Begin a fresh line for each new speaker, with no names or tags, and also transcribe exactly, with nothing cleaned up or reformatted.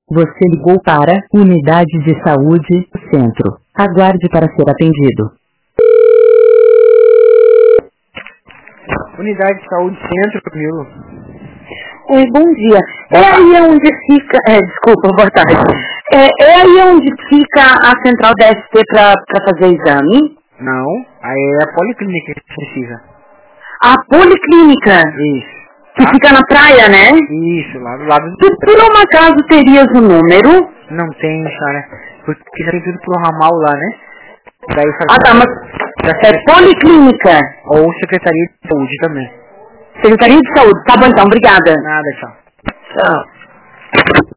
Você ligou para Unidade de Saúde Centro. Aguarde para ser atendido.
Unidade de Saúde Centro, Camilo.
É, bom dia. É aí onde fica... É, desculpa, boa tarde. É, é aí onde fica a central da S T para fazer exame?
Não, aí é a policlínica que precisa.
A policlínica?
Isso.
Que
Tá?
fica na praia, né?
Isso, lá do lado do...
Tu, por um acaso terias o número?
Não tem, cara. Porque já tem tudo pro ramal lá, né? Daí faz...
Ah, tá, mas é policlínica.
Ou Secretaria de Saúde também.
Secretaria de Saúde. Tá bom então, obrigada.
Nada, tchau.
Tchau.